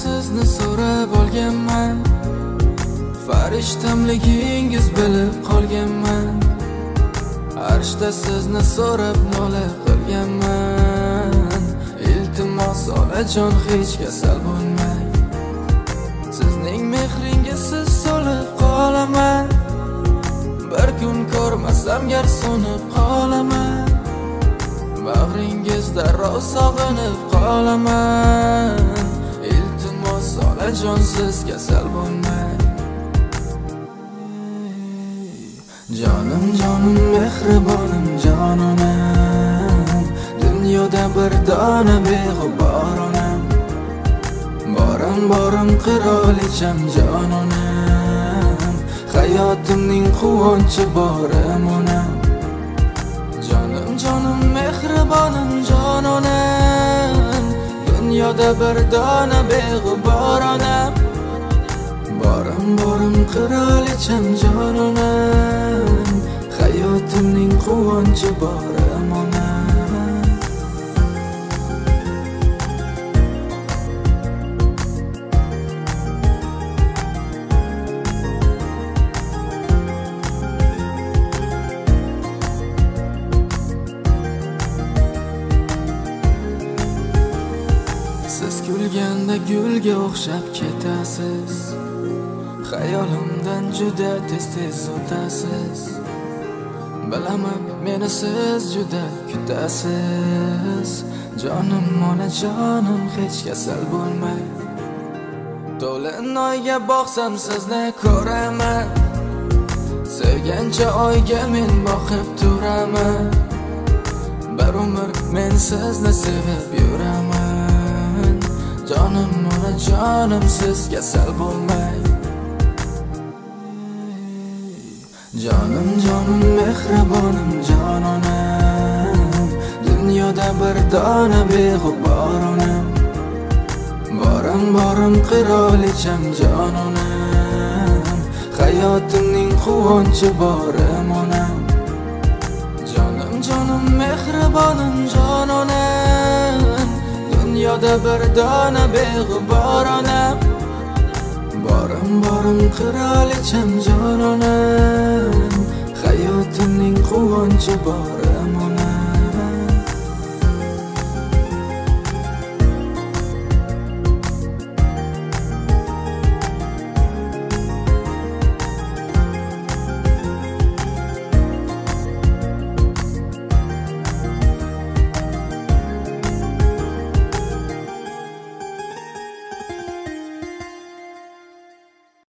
sizni so'rab olganman, farishtamligingiz bilib qolganman. Arshda sizni so'rab nola qilganman. Iltimos onajon hech kasal bo'lmang, sizning mehringa siz so'lib qolaman. Bir kun ko'rmasam gar so'nib qolaman, bag'ringizda roz sog'inib qolaman. Iltimos onajon siz kasal bo'lmang. Jonim jonim mehribonim jononam, dunyoda bir dona beg'ubor onam. Borim borim qirolicham jononam, hayotimning quvonchi borim onam. Jonim jonim mehribonim jononam, dunyoda bir dona beg'ubor onam. Borim borim qirolicham jononam, hayotimning quvonchi borim onam. Siz kulganda gulga o'xshab ketasiz, xayolimdan juda tez-tez o'tasiz. Bilaman meni siz juda kutasiz. Jonim onajonim hech kasal bo'lmang. To'lin oyga boqsam sizni ko'raman, sevgancha oyga men boqib turaman. Bir umr men sizni sevib yuraman. Jonim onajonim siz kasal bo'lmang. Jonim jonim mehribonim jononam, dunyoda bir dona beg'ubor onam. Borim borim qirolicham jononam, hayotimning quvonchi borim onam. Jonim jonim mehribonim jononam, dunyoda bir dona beg'ubor onam. Borim borim qirolicham jononam, hayotimning quvonchi borim onam.